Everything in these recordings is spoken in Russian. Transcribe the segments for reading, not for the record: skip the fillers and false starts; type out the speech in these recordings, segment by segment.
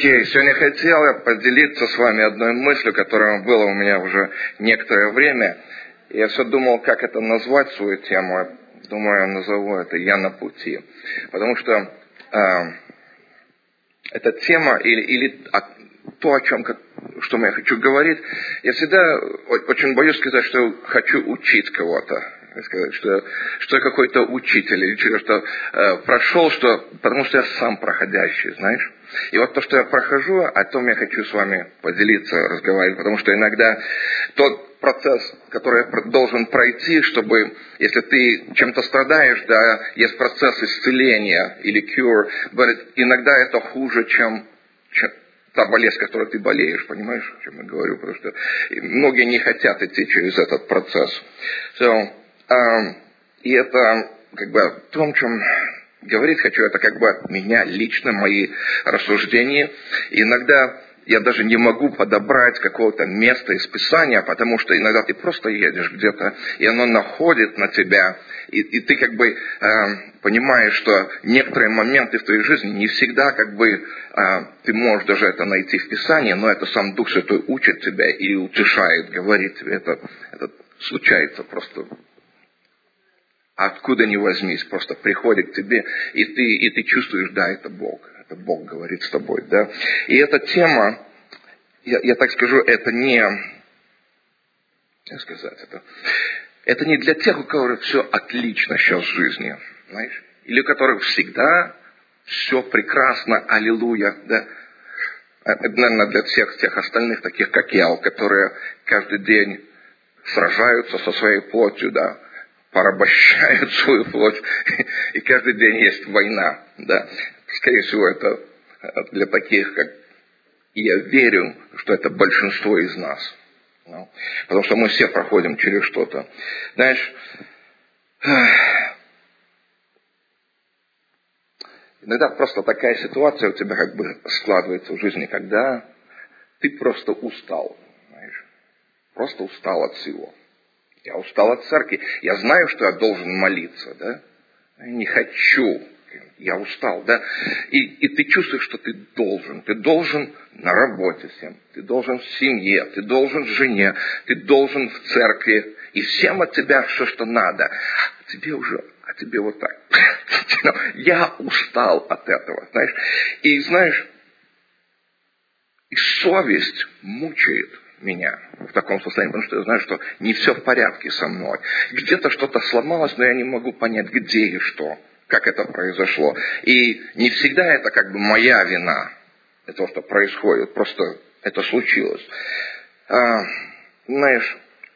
Окей, сегодня хотел я поделиться с вами одной мыслью, которая была у меня уже некоторое время. Я все думал, как это назвать свою тему. Думаю, я назову это «Я на пути». Потому что эта тема или то, о чем что я хочу говорить, я всегда очень боюсь сказать, что хочу учить кого-то. Сказать, что я какой-то учитель, или что прошел, потому что я сам проходящий, знаешь. И вот то, что я прохожу, о том я хочу с вами поделиться, разговаривать, потому что иногда тот процесс, который я должен пройти, чтобы, если ты чем-то страдаешь, да, есть процесс исцеления или cure, иногда это хуже, чем та болезнь, которой ты болеешь, понимаешь, о чем я говорю, потому что многие не хотят идти через этот процесс. И это, о том, чем говорить хочу, это меня лично, мои рассуждения. И иногда я даже не могу подобрать какого-то места из Писания, потому что иногда ты просто едешь где-то, и оно находит на тебя, и ты понимаешь, что некоторые моменты в твоей жизни не всегда ты можешь даже это найти в Писании, но это сам Дух Святой учит тебя и утешает, говорит тебе, это случается просто. Откуда ни возьмись, просто приходит к тебе, и ты чувствуешь, да, это Бог говорит с тобой, да. И эта тема, я так скажу, это не для тех, у которых все отлично сейчас в жизни, знаешь, или у которых всегда все прекрасно, аллилуйя, да. Это, наверное, для всех тех остальных, таких как я, которые каждый день сражаются со своей плотью, да, порабощают свою плоть, и каждый день есть война, да. Скорее всего, это для таких, как и я верю, что это большинство из нас. Ну, потому что мы все проходим через что-то. Знаешь, иногда просто такая ситуация у тебя складывается в жизни, когда ты просто устал, знаешь, просто устал от всего. Я устал от церкви. Я знаю, что я должен молиться, да? Я не хочу. Я устал, да? И ты чувствуешь, что ты должен. Ты должен на работе всем. Ты должен в семье. Ты должен в жене. Ты должен в церкви. И всем от тебя все, что надо. А тебе вот так. Я устал от этого, знаешь. И знаешь, и совесть мучает меня в таком состоянии, потому что я знаю, что не все в порядке со мной. Где-то что-то сломалось, но я не могу понять, где и что, как это произошло. И не всегда это моя вина, это что происходит, просто это случилось. Знаешь,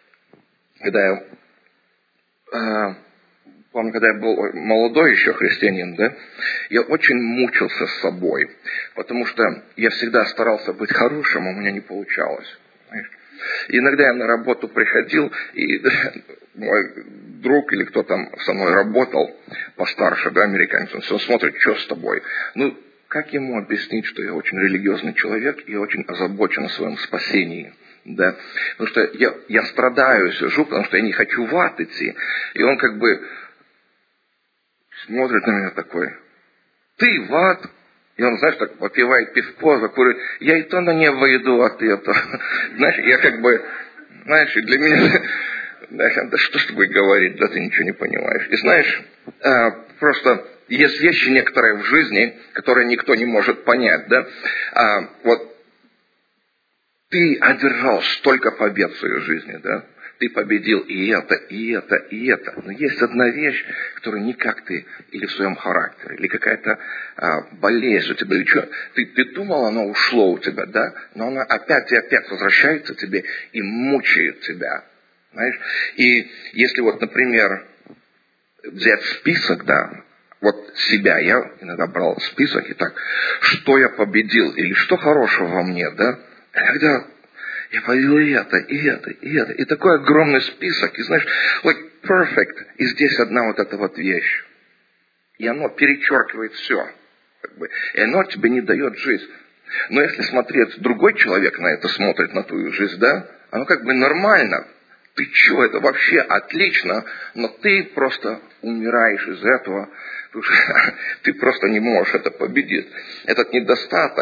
помню, когда я был молодой еще христианин, да, я очень мучился с собой, потому что я всегда старался быть хорошим, а у меня не получалось. И иногда я на работу приходил, и мой друг или кто там со мной работал, постарше, да, американец, он смотрит, что с тобой. Как ему объяснить, что я очень религиозный человек и очень озабочен о своем спасении? Да? Потому что я страдаю, сижу, потому что я не хочу в ад идти. И он смотрит на меня такой, ты в ад? И он, знаешь, так попивает пивко, закуривает. Я и то на небо иду, а ты это... Знаешь, я знаешь, и для меня... Знаешь, да что с тобой говорить, да ты ничего не понимаешь. И знаешь, просто есть вещи некоторые в жизни, которые никто не может понять, да. Вот ты одержал столько побед в своей жизни, да. Ты победил и это, и это, и это. Но есть одна вещь, которая никак ты, или в своем характере, или какая-то болезнь у тебя, или что. Ты думал, оно ушло у тебя, да? Но оно опять и опять возвращается к тебе и мучает тебя. Знаешь? И если например, взять список, да, вот себя, я иногда брал список и так, что я победил, или что хорошего во мне, да? Иногда я победил и это, и это, и это. И такой огромный список. И знаешь, perfect. И здесь одна вот эта вот вещь. И оно перечеркивает все. И оно тебе не дает жизнь. Но если смотреть, другой человек на это смотрит, на твою жизнь, да, оно нормально. Ты что, это вообще отлично. Но ты просто умираешь из этого. Потому что ты просто не можешь это победить. Этот недостаток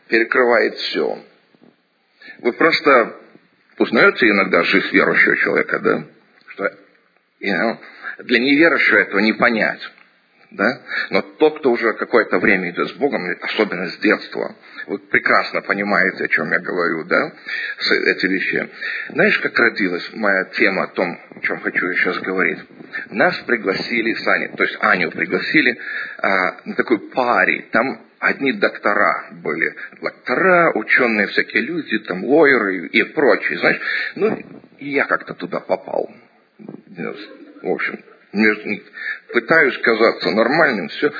перекрывает все. Вы просто узнаете иногда жизнь верующего человека, да? Что для неверующего этого не понять. Да? Но тот, кто уже какое-то время идет с Богом, особенно с детства, вы прекрасно понимаете, о чем я говорю, да, эти вещи. Знаешь, как родилась моя тема о том, о чем хочу я сейчас говорить? Нас пригласили с Аней, то есть Аню пригласили на такой паре, там одни доктора были, ученые всякие люди, там лойеры и прочие, знаешь. Ну, и я как-то туда попал. В общем, пытаюсь казаться нормальным, все.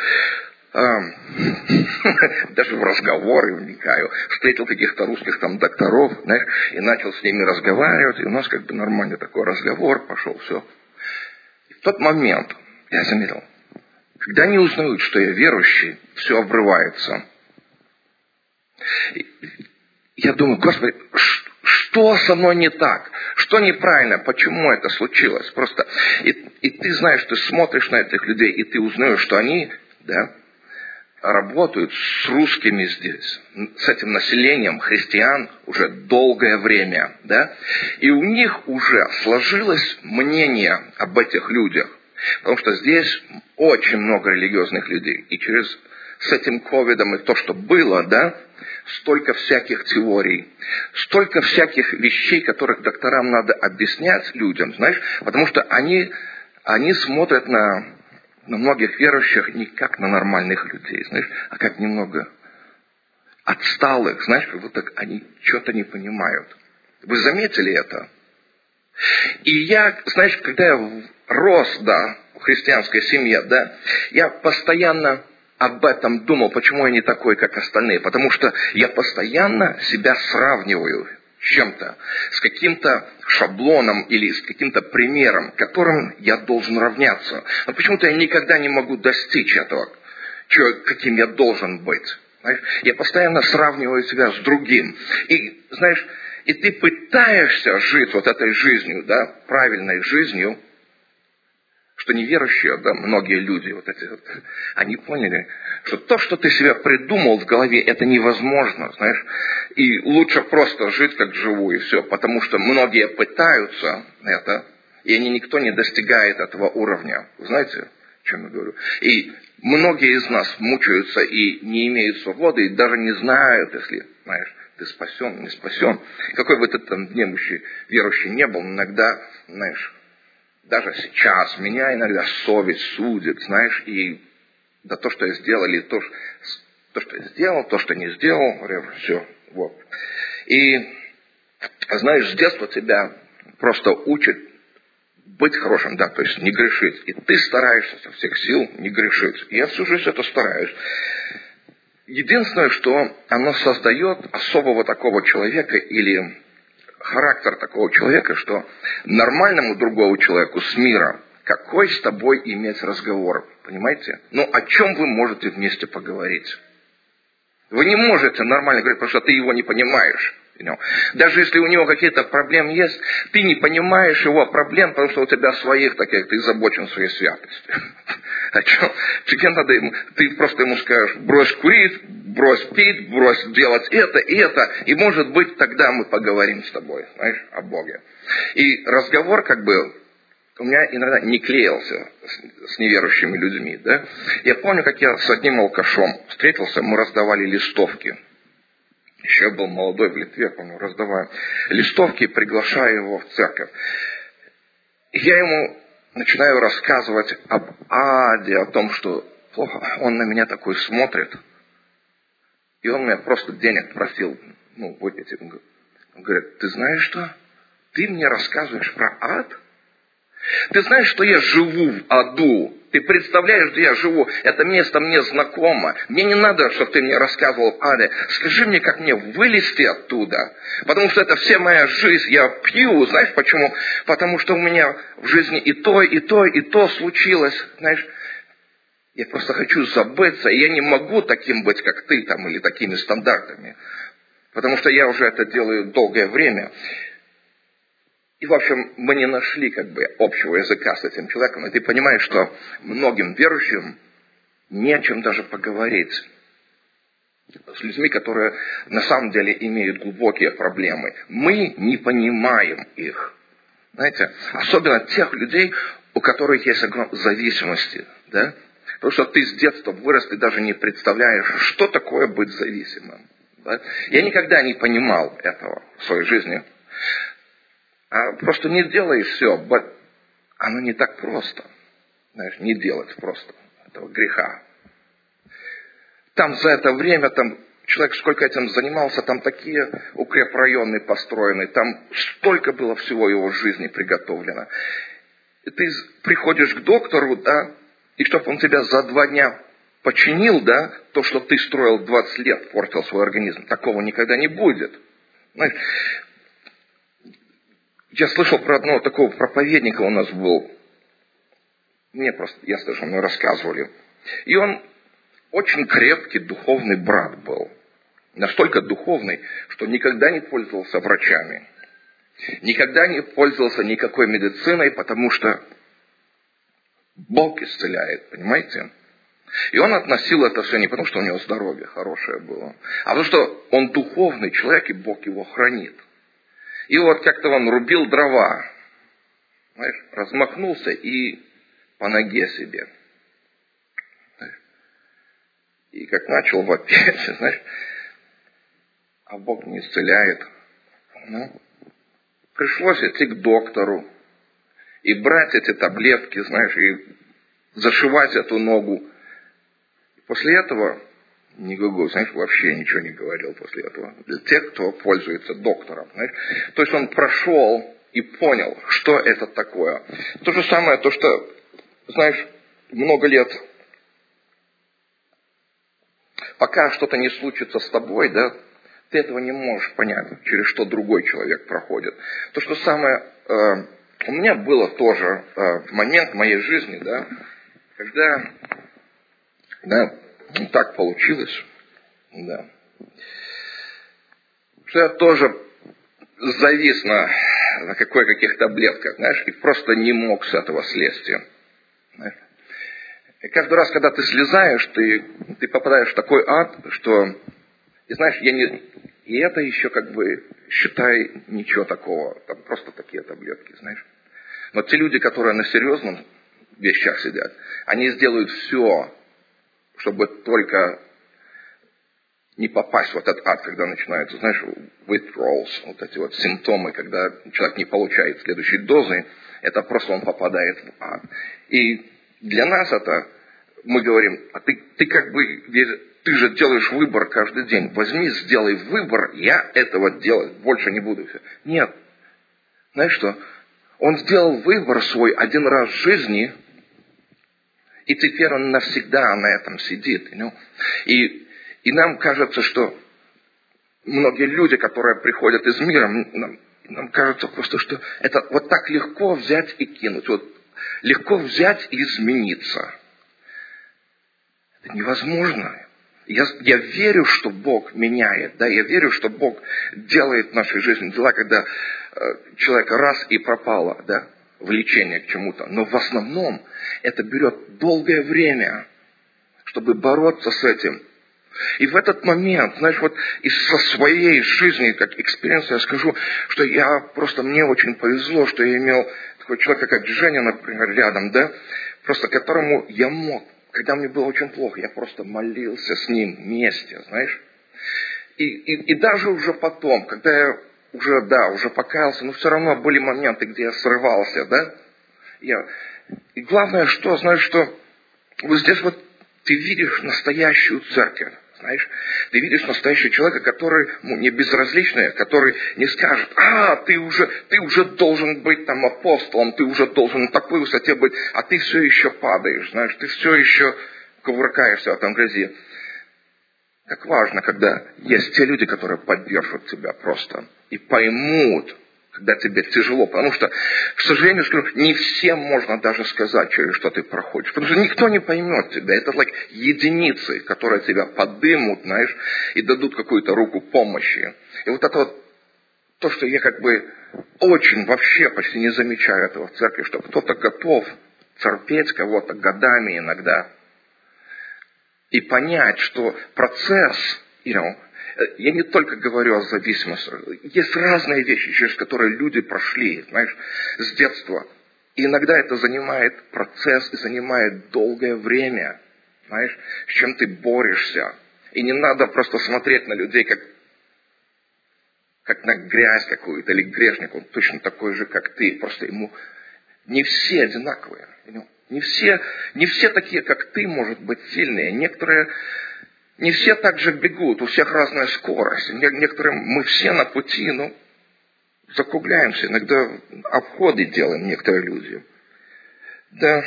Даже в разговоры вникаю. Встретил каких-то русских там докторов, знаешь, и начал с ними разговаривать. И у нас как бы нормальный такой разговор пошел, все. И в тот момент я заметил, когда они узнают, что я верующий, все обрывается. Я думаю, Господи, что со мной не так? Что неправильно? Почему это случилось? Просто и ты знаешь, ты смотришь на этих людей, и ты узнаешь, что они, да, работают с русскими здесь, с этим населением христиан уже долгое время, да, и у них уже сложилось мнение об этих людях, потому что здесь очень много религиозных людей, и с этим ковидом и то, что было, да, столько всяких теорий, столько всяких вещей, которых докторам надо объяснять людям, знаешь, потому что они смотрят на многих верующих не как на нормальных людей, знаешь, а как немного отсталых, знаешь, как будто они что-то не понимают. Вы заметили это? И я, знаешь, когда я рос, да, в христианской семье, да, я постоянно об этом думал, почему я не такой, как остальные. Потому что я постоянно себя сравниваю с чем-то, с каким-то шаблоном или с каким-то примером, которым я должен равняться. Но почему-то я никогда не могу достичь этого, каким я должен быть. Знаешь, я постоянно сравниваю себя с другим. И, знаешь, и ты пытаешься жить вот этой жизнью, да, правильной жизнью, что неверующие, да, многие люди, вот эти, они поняли, что то, что ты себе придумал в голове, это невозможно, знаешь. И лучше просто жить, как живу, и все. Потому что многие пытаются это, и никто не достигает этого уровня. Вы знаете, о чем я говорю? И многие из нас мучаются и не имеют свободы, и даже не знают, если, знаешь, ты спасен, не спасен. Какой бы ты там днемущий, верующий не был, иногда, знаешь, даже сейчас меня иногда совесть судит, знаешь, и да то, что я сделал, или то, что я сделал, то, что не сделал, все, вот. И, знаешь, с детства тебя просто учат быть хорошим, да, то есть не грешить. И ты стараешься со всех сил не грешить. И я всю жизнь это стараюсь. Единственное, что оно создает особого такого человека или характер такого человека, что нормальному другому человеку с мира, какой с тобой иметь разговор, понимаете? Ну, о чем вы можете вместе поговорить? Вы не можете нормально говорить, потому что ты его не понимаешь. Даже если у него какие-то проблемы есть, ты не понимаешь его проблем, потому что у тебя своих таких, ты озабочен своей святостью. А что? Надо ему, ты просто ему скажешь, брось курить, брось пить, брось делать это и это, и может быть тогда мы поговорим с тобой, знаешь, о Боге. И разговор как бы у меня иногда не клеился с неверующими людьми, да. Я помню, как я с одним алкашом встретился, мы раздавали листовки. Еще я был молодой в Литве, помню, раздавая листовки, приглашая его в церковь. И я ему начинаю рассказывать об аде, о том, что плохо. Он на меня такой смотрит. И он меня просто денег просил, выпить. Он говорит, ты знаешь что? Ты мне рассказываешь про ад? Ты знаешь, что я живу в аду? Ты представляешь, где я живу? Это место мне знакомо. Мне не надо, чтобы ты мне рассказывал об аде. Скажи мне, как мне вылезти оттуда. Потому что это вся моя жизнь. Я пью. Знаешь почему? Потому что у меня в жизни и то, и то, и то случилось. Знаешь, я просто хочу забыться. И я не могу таким быть, как ты там, или такими стандартами. Потому что я уже это делаю долгое время. И, в общем, мы не нашли как бы общего языка с этим человеком. И ты понимаешь, что многим верующим не о чем даже поговорить с людьми, которые на самом деле имеют глубокие проблемы. Мы не понимаем их. Знаете, особенно тех людей, у которых есть зависимости. Да? Потому что ты с детства вырос, ты даже не представляешь, что такое быть зависимым. Да? Я никогда не понимал этого в своей жизни. Просто не делай все. Оно не так просто. Знаешь, не делать просто этого греха. Там за это время, человек сколько этим занимался, там такие укрепрайоны построены, там столько было всего в его жизни приготовлено. И ты приходишь к доктору, да, и чтобы он тебя за 2 дня починил, да, то, что ты строил 20 лет, портил свой организм, такого никогда не будет. Знаешь, я слышал про одного такого проповедника у нас был. Я слышал, мне рассказывали. И он очень крепкий духовный брат был. Настолько духовный, что никогда не пользовался врачами. Никогда не пользовался никакой медициной, потому что Бог исцеляет, понимаете? И он относил это все не потому, что у него здоровье хорошее было, а потому что он духовный человек, и Бог его хранит. И вот как-то он рубил дрова, знаешь, размахнулся и по ноге себе. И как начал вопить, знаешь, а Бог не исцеляет. Пришлось идти к доктору и брать эти таблетки, знаешь, и зашивать эту ногу. После этого, знаешь, вообще ничего не говорил после этого. Для тех, кто пользуется доктором, знаешь. То есть он прошел и понял, что это такое. То же самое, то, что, знаешь, много лет, пока что-то не случится с тобой, да, ты этого не можешь понять, через что другой человек проходит. То, что самое... у меня было тоже момент в моей жизни, да, когда так получилось, да, что я тоже завис на каких таблетках, знаешь, и просто не мог с этого слезть. Знаешь. И каждый раз, когда ты слезаешь, ты попадаешь в такой ад, что, и знаешь, и это еще считай, ничего такого, там просто такие таблетки, знаешь. Но те люди, которые на серьезном вещах сидят, они сделают все, чтобы только не попасть в этот ад, когда начинаются, знаешь, withdrawals, вот эти вот симптомы, когда человек не получает следующей дозы, это просто он попадает в ад. И для нас это, мы говорим, ты же делаешь выбор каждый день. Возьми, сделай выбор, я этого делать больше не буду. Нет. Знаешь что? Он сделал выбор свой один раз в жизни, и теперь он навсегда на этом сидит. И нам кажется, что многие люди, которые приходят из мира, нам кажется просто, что это вот так легко взять и кинуть. Вот легко взять и измениться. Это невозможно. Я верю, что Бог меняет, да, я верю, что Бог делает в нашей жизни дела, когда человек раз и пропало, да, влечение к чему-то. Но в основном это берет долгое время, чтобы бороться с этим. И в этот момент, знаешь, вот из своей жизни, как экспириенс, я скажу, что мне очень повезло, что я имел такого человека, как Женя, например, рядом, да, просто которому я мог, когда мне было очень плохо, я просто молился с ним вместе, знаешь. И даже уже потом, когда я уже покаялся, но все равно были моменты, где я срывался, да. И главное, что, знаешь, что вот здесь вот ты видишь настоящую церковь, знаешь. Ты видишь настоящего человека, который не безразличный, который не скажет, ты уже должен быть там апостолом, ты уже должен на такой высоте быть, а ты все еще падаешь, знаешь, ты все еще кувыркаешься в этом грязи. Как важно, когда есть те люди, которые поддержат тебя просто и поймут, когда тебе тяжело. Потому что, к сожалению, скажу, не всем можно даже сказать, через что ты проходишь. Потому что никто не поймет тебя. Это единицы, которые тебя подымут, знаешь, и дадут какую-то руку помощи. И вот это вот то, что я очень вообще почти не замечаю этого в церкви, что кто-то готов терпеть кого-то годами иногда. И понять, что процесс Я не только говорю о зависимости. Есть разные вещи, через которые люди прошли, знаешь, с детства. И иногда это занимает процесс и занимает долгое время, знаешь, с чем ты борешься. И не надо просто смотреть на людей, как на грязь какую-то или грешник. Он точно такой же, как ты. Просто ему не все одинаковые. Не все такие, как ты, может быть, сильные. Не все так же бегут, у всех разная скорость. Некоторым мы все на пути, закругляемся. Иногда обходы делаем некоторые люди. Да.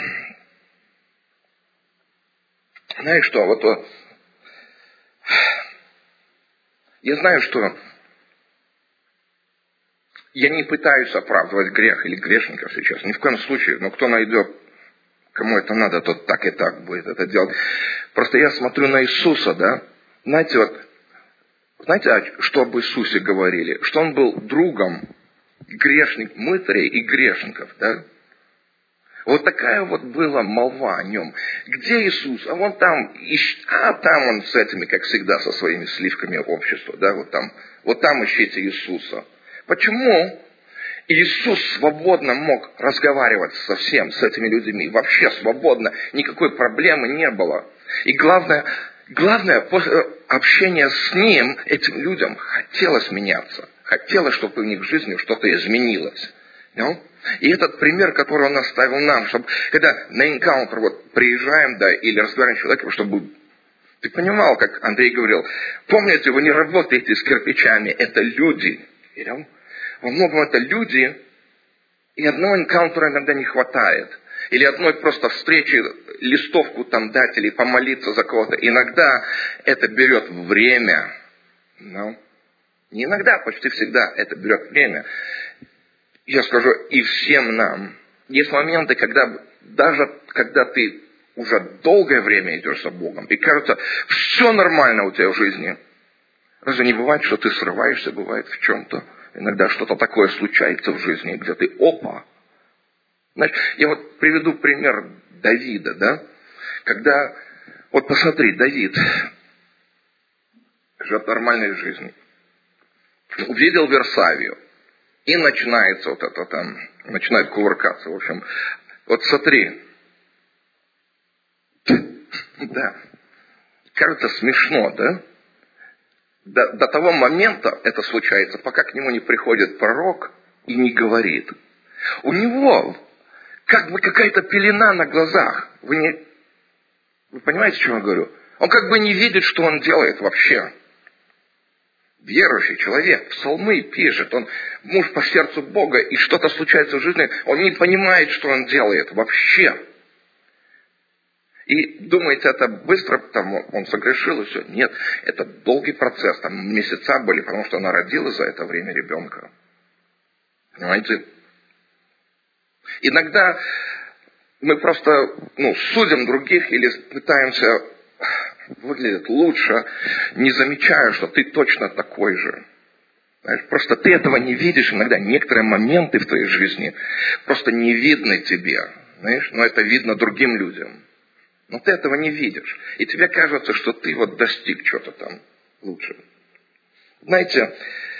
Знаешь что, я знаю, что я не пытаюсь оправдывать грех или грешников сейчас. Ни в коем случае. Но кто найдет, кому это надо, тот так и так будет это делать. Просто я смотрю на Иисуса, да. Знаете, что об Иисусе говорили? Что Он был другом мытарей и грешников, да? Вот такая вот была молва о Нем. Где Иисус? А вон там, там Он с этими, как всегда, со своими сливками общества, да, вот там ищите Иисуса. Почему Иисус свободно мог разговаривать с этими людьми? Вообще свободно, никакой проблемы не было. И главное, после общения с Ним, этим людям хотелось меняться. Хотелось, чтобы в них жизни что-то изменилось. И этот пример, который Он оставил нам, чтобы, когда на энкаунтер приезжаем, да, или разговариваем с человеком, чтобы ты понимал, как Андрей говорил, помните, вы не работаете с кирпичами, это люди. Во многом это люди, и одного энкаунтера иногда не хватает. Или одной просто встречи, листовку там дать, или помолиться за кого-то. Иногда это берет время. Не иногда, почти всегда это берет время. Я скажу, и всем нам. Есть моменты, даже когда ты уже долгое время идешь за Богом, и кажется, все нормально у тебя в жизни. Разве не бывает, что ты срываешься, бывает в чем-то? Иногда что-то такое случается в жизни, где ты опа. Знаешь, я приведу пример Давида, да? Когда, посмотри, Давид живет нормальной жизнью. Увидел Версавию. И начинается начинает кувыркаться. В общем, смотри. Да. Кажется смешно, да? До того момента это случается, пока к нему не приходит пророк и не говорит. У него как бы какая-то пелена на глазах. Вы понимаете, о чем я говорю? Он как бы не видит, что он делает вообще. Верующий человек, псалмы пишет, он муж по сердцу Бога, и что-то случается в жизни, он не понимает, что он делает вообще. И думаете, это быстро, он согрешил и все. Нет, это долгий процесс, месяца были, потому что она родила за это время ребенка. Понимаете? Иногда мы просто судим других или пытаемся выглядит лучше, не замечая, что ты точно такой же. Знаешь, просто ты этого не видишь иногда. Некоторые моменты в твоей жизни просто не видны тебе. Знаешь, но это видно другим людям. Но ты этого не видишь. И тебе кажется, что ты достиг чего-то там лучше. Знаете,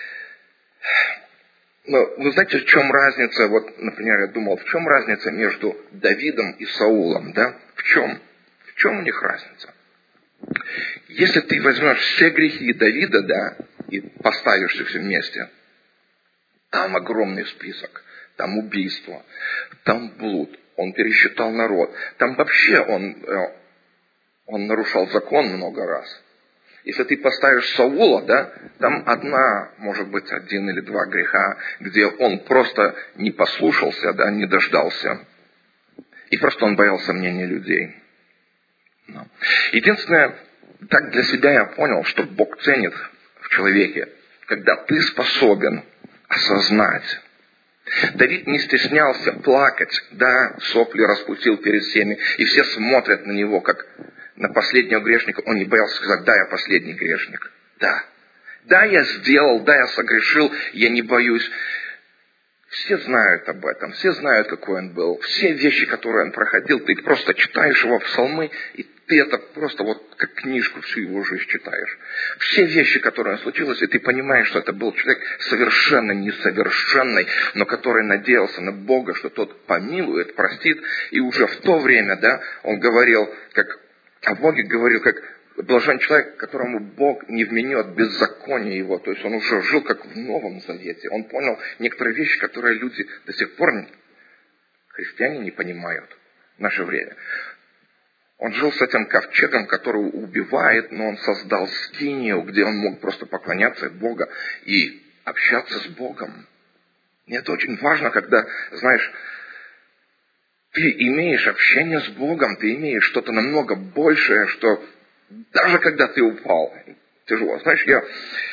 вы знаете, в чем разница, например, я думал, в чем разница между Давидом и Саулом, да? В чем? В чем у них разница? Если ты возьмешь все грехи Давида, да, и поставишь их все вместе, там огромный список, там убийство, там блуд, он пересчитал народ, там вообще он нарушал закон много раз. Если ты поставишь Саула, да, там может быть, 1 или 2 греха, где он просто не послушался, да, не дождался. И просто он боялся мнения людей. Единственное, так для себя я понял, что Бог ценит в человеке, когда ты способен осознать. Давид не стеснялся плакать, да, сопли распустил перед всеми, и все смотрят на него, как на последнего грешника. Он не боялся сказать, да, я последний грешник. Да, я сделал, да, я согрешил, я не боюсь. Все знают об этом, все знают, какой он был. Все вещи, которые он проходил, ты просто читаешь его псалмы, и ты это просто вот как книжку всю его жизнь читаешь. Все вещи, которые случились, и ты понимаешь, что это был человек совершенно несовершенный, но который надеялся на Бога, что тот помилует, простит. И уже в то время, да, он говорил, как о Боге говорил, как блажен человек, которому Бог не вменет беззаконие его. То есть он уже жил как в Новом Завете. Он понял некоторые вещи, которые люди до сих пор, христиане, не понимают в наше время. Он жил с этим ковчегом, который убивает, но он создал скинию, где он мог просто поклоняться Богу и общаться с Богом. И это очень важно, когда, знаешь, ты имеешь общение с Богом, ты имеешь что-то намного большее, что даже когда ты упал, тяжело. Знаешь, я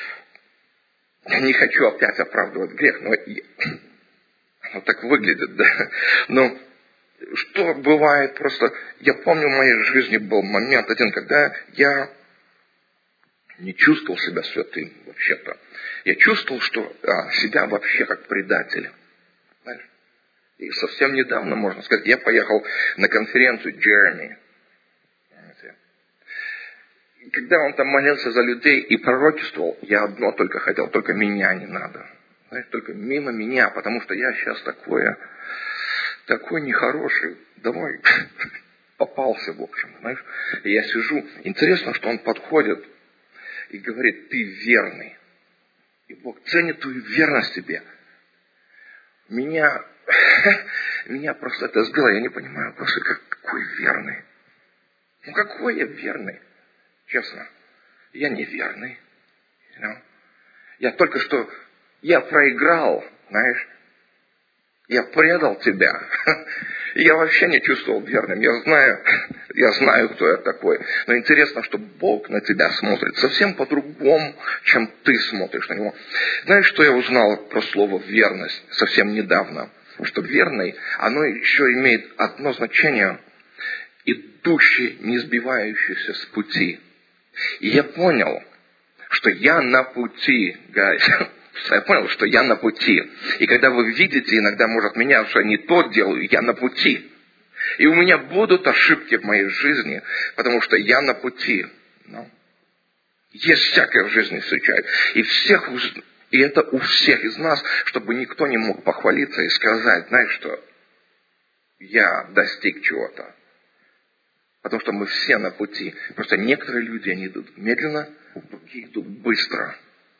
не хочу опять оправдывать грех, но оно так выглядит, да. Но что бывает просто... Я помню, в моей жизни был момент один, когда я не чувствовал себя святым вообще-то. Я чувствовал, что себя вообще как предатель. Знаешь? И совсем недавно, можно сказать, я поехал на конференцию Джереми. Когда он там молился за людей и пророчествовал, я одно только хотел, только меня не надо. Знаешь, только мимо меня, потому что я сейчас такой нехороший. Давай, попался, в общем, знаешь. И я сижу, интересно, что он подходит и говорит, ты верный. И Бог ценит твою верность тебе. Меня просто это сбило, я не понимаю, просто какой верный. Ну какой я верный? Честно, я не верный. Я только что, я проиграл, знаешь. Я предал тебя. И я вообще не чувствовал верным. Я знаю, кто я такой. Но интересно, что Бог на тебя смотрит совсем по-другому, чем ты смотришь на Него. Знаешь, что я узнал про слово «верность» совсем недавно? Что верный, оно еще имеет одно значение – идущий, не сбивающийся с пути. И я понял, что я на пути, guys. Я понял, что я на пути. И когда вы видите, иногда, может, меня уже не то делаю, я на пути. И у меня будут ошибки в моей жизни, потому что я на пути. Есть всякое в жизни встречает. И это у всех из нас, чтобы никто не мог похвалиться и сказать, знаешь что, я достиг чего-то. Потому что мы все на пути. Просто некоторые люди, они идут медленно, другие идут быстро.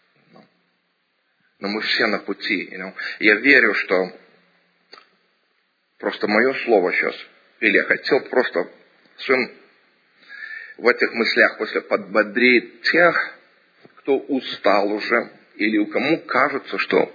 Но мы все на пути. Я верю, что просто мое слово сейчас, или я хотел просто в этих мыслях после подбодрить тех, кто устал уже, или у кому кажется, что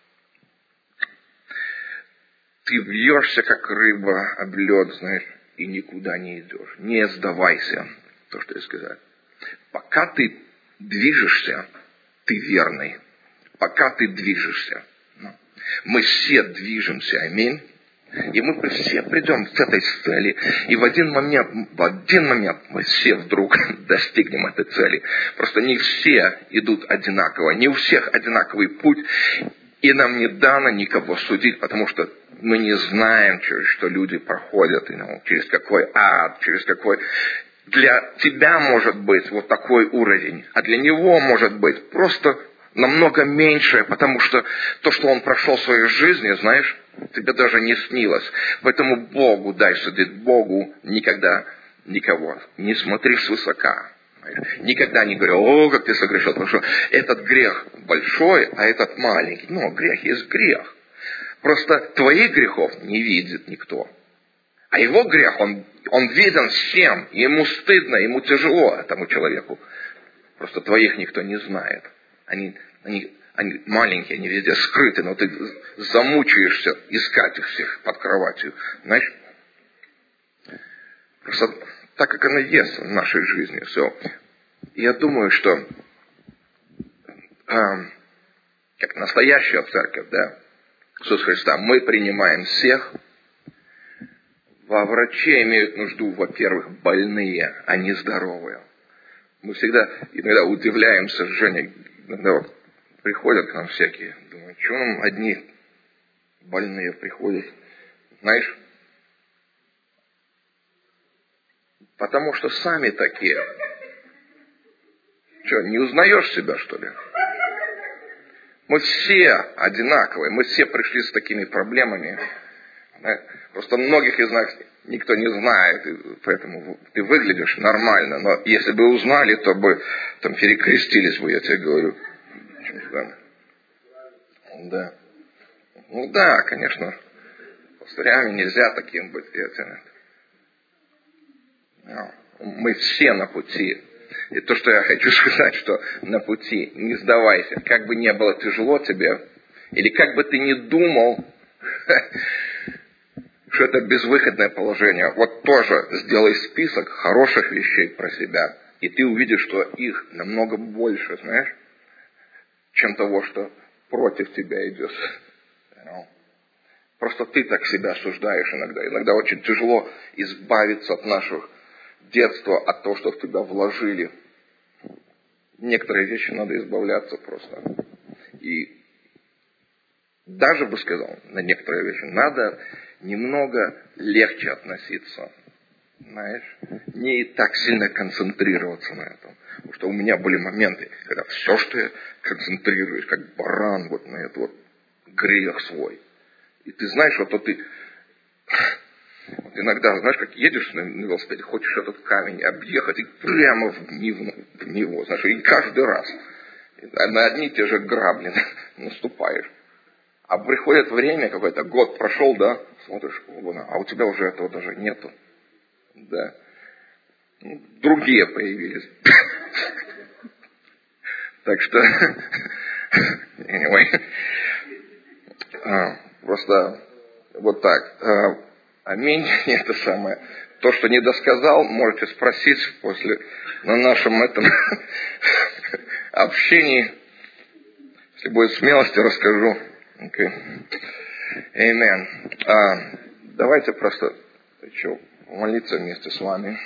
ты бьешься, как рыба об лед, знаешь, и никуда не идешь. Не сдавайся, то, что я сказал. Пока ты движешься, ты верный. Пока ты движешься. Мы все движемся, аминь. И мы все придем к этой цели. И в один момент мы все вдруг достигнем этой цели. Просто не все идут одинаково. Не у всех одинаковый путь. И нам не дано никого судить, потому что мы не знаем, через что люди проходят. Через какой ад, через какой... Для тебя может быть вот такой уровень. А для него может быть просто... намного меньше, потому что то, что он прошел в своей жизни, знаешь, тебе даже не снилось. Поэтому Богу дай судить. Богу никогда никого не смотри свысока. Никогда не говори, о, как ты согрешил, потому что этот грех большой, а этот маленький. Но грех есть грех. Просто твоих грехов не видит никто. А его грех, он виден всем. Ему стыдно, ему тяжело, этому человеку. Просто твоих никто не знает. Они маленькие, они везде скрыты, но ты замучаешься искать их всех под кроватью. Знаешь? Просто так, как оно есть в нашей жизни. Все. Я думаю, что как настоящая церковь, да, Иисус Христа, мы принимаем всех. Во враче имеют нужду, во-первых, больные, а не здоровые. Мы всегда иногда удивляемся, Женя, иногда вот приходят к нам всякие, думаю, что нам одни больные приходят, знаешь, Потому что сами такие. Что, не узнаешь себя, что ли? Мы все одинаковые, мы все пришли с такими проблемами. Просто многих из нас никто не знает, и поэтому ты выглядишь нормально. Но если бы узнали, то бы там перекрестились бы, я тебе говорю. Да. Ну да, конечно. Пастырями нельзя таким быть. Мы все на пути. И то, что я хочу сказать, что на пути, не сдавайся. Как бы не было тяжело тебе, или как бы ты ни думал, что это безвыходное положение, вот тоже сделай список хороших вещей про себя, и ты увидишь, что их намного больше, знаешь, чем того, что против тебя идет. Просто ты так себя осуждаешь иногда. Иногда очень тяжело избавиться от наших детства, от того, что в тебя вложили. Некоторые вещи надо избавляться просто. И даже бы сказал, на некоторые вещи надо немного легче относиться. Знаешь, не так сильно концентрироваться на этом. Потому что у меня были моменты, когда все, что я концентрируюсь, как баран вот на этот вот грех свой. И ты знаешь, вот ты вот иногда, знаешь, как едешь на велосипеде, хочешь этот камень объехать и прямо в него, знаешь, и каждый раз на одни и те же грабли наступаешь. А приходит время какое-то, год прошел, да, смотришь, а у тебя уже этого даже нету. Да. Другие появились. Так что, anyway, просто вот так. Аминь, это самое. То, что не досказал, можете спросить после на нашем этом общении. Если будет смелости, расскажу. Okay. Amen. Давайте просто молиться вместе с вами.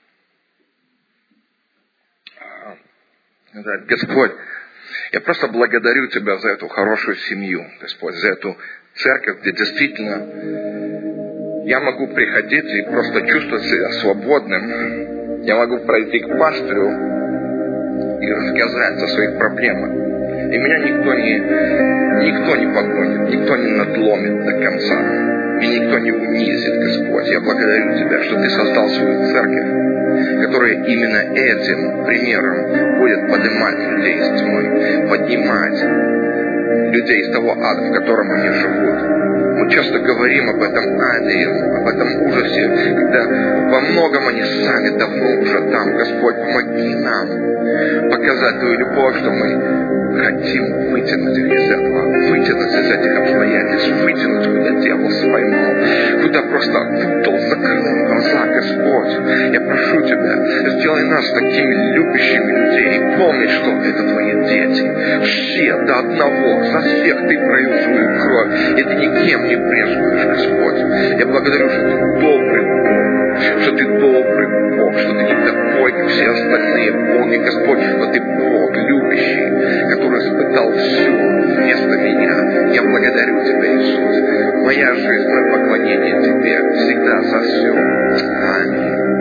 Господь, я просто благодарю Тебя за эту хорошую семью, Господь, за эту церковь, где действительно я могу приходить и просто чувствовать себя свободным. Я могу пройти к пастырю и рассказать о своих проблемах. И меня никто не погонит, никто не надломит до конца. И никто не унизит, Господь. Я благодарю Тебя, что Ты создал свою церковь, которая именно этим примером будет поднимать людей из тьмы, поднимать людей из того ада, в котором они живут. Мы часто говорим об этом аде, об этом ужасе, когда во многом они сами давно уже там. Господь, помоги нам показать Твою любовь, что мы хотим вытянуть их из этого, вытянуть из этих обстоятельств, вытянуть, куда дьявол поймал, куда просто путал, закрыл глаза, Господь. Я прошу Тебя, сделай нас такими любящими людей. Помни, что это Твои дети. Все до одного, за всех Ты пролил свою кровь, и Ты никем не брезгуешь, Господь. Я благодарю, что Ты добрый Бог, что Ты добрый Бог, что Ты не такой, как все остальные боги, Господь, но Ты Бог любящий, который испытал все вместо меня. Я благодарю Тебя, Иисус. Моя жизнь, мое поклонение Тебе всегда за все. Аминь.